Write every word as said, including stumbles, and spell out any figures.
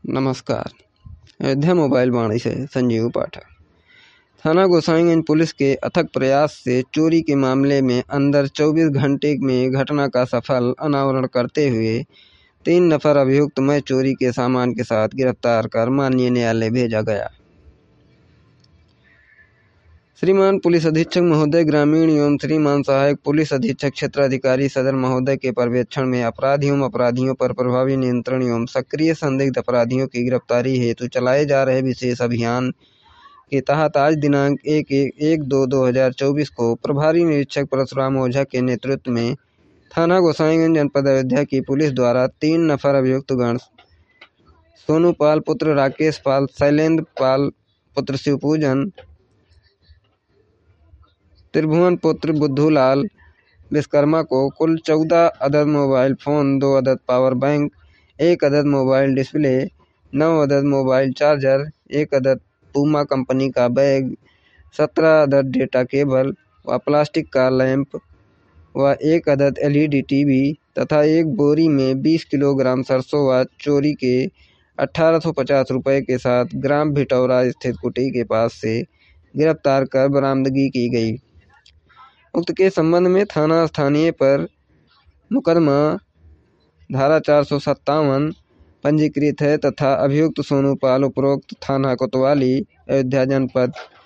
नमस्कार। अयोध्या मोबाइल वाणी से संजीव पाठक। थाना गोसाईगंज पुलिस के अथक प्रयास से चोरी के मामले में अंदर चौबीस घंटे में घटना का सफल अनावरण करते हुए तीन नफर अभियुक्त में चोरी के सामान के साथ गिरफ्तार कर माननीय न्यायालय भेजा गया। श्रीमान पुलिस अधीक्षक महोदय ग्रामीण एवं श्रीमान सहायक पुलिस अधीक्षक क्षेत्राधिकारी सदर महोदय के पर्यवेक्षण में अपराध एवं अपराधियों पर प्रभावी नियंत्रण एवं सक्रिय संदिग्ध अपराधियों की गिरफ्तारी हेतु चलाए जा रहे विशेष अभियान के तहत आज दिनांक एक एक एक दो दो हजार चौबीस को प्रभारी निरीक्षक परशुराम ओझा के नेतृत्व में थाना गोसाईगंज जनपद अयोध्या की पुलिस द्वारा तीन नफर अभियुक्त गण सोनू पाल पुत्र राकेश पाल, शैलेंद्र पाल पुत्र शिवपूजन, त्रिभुवन पुत्र बुद्धूलाल विश्वकर्मा को कुल चौदह अदद मोबाइल फ़ोन, दो अदद पावर बैंक, एक अदद मोबाइल डिस्प्ले, नौ अदद मोबाइल चार्जर, एक अदद पूमा कंपनी का बैग, सत्रह अदद डेटा केबल व प्लास्टिक का लैंप व एक अदद एलईडी टीवी तथा एक बोरी में बीस किलोग्राम सरसों व चोरी के अठारह सौ पचास रुपये के साथ ग्राम भिटौरा स्थित कुटी के पास से गिरफ्तार कर बरामदगी की गई। उक्त के संबंध में थाना स्थानीय पर मुकदमा धारा चार सौ सत्तावन पंजीकृत है तथा अभियुक्त सोनू पाल उपरोक्त थाना कोतवाली अयोध्या जनपद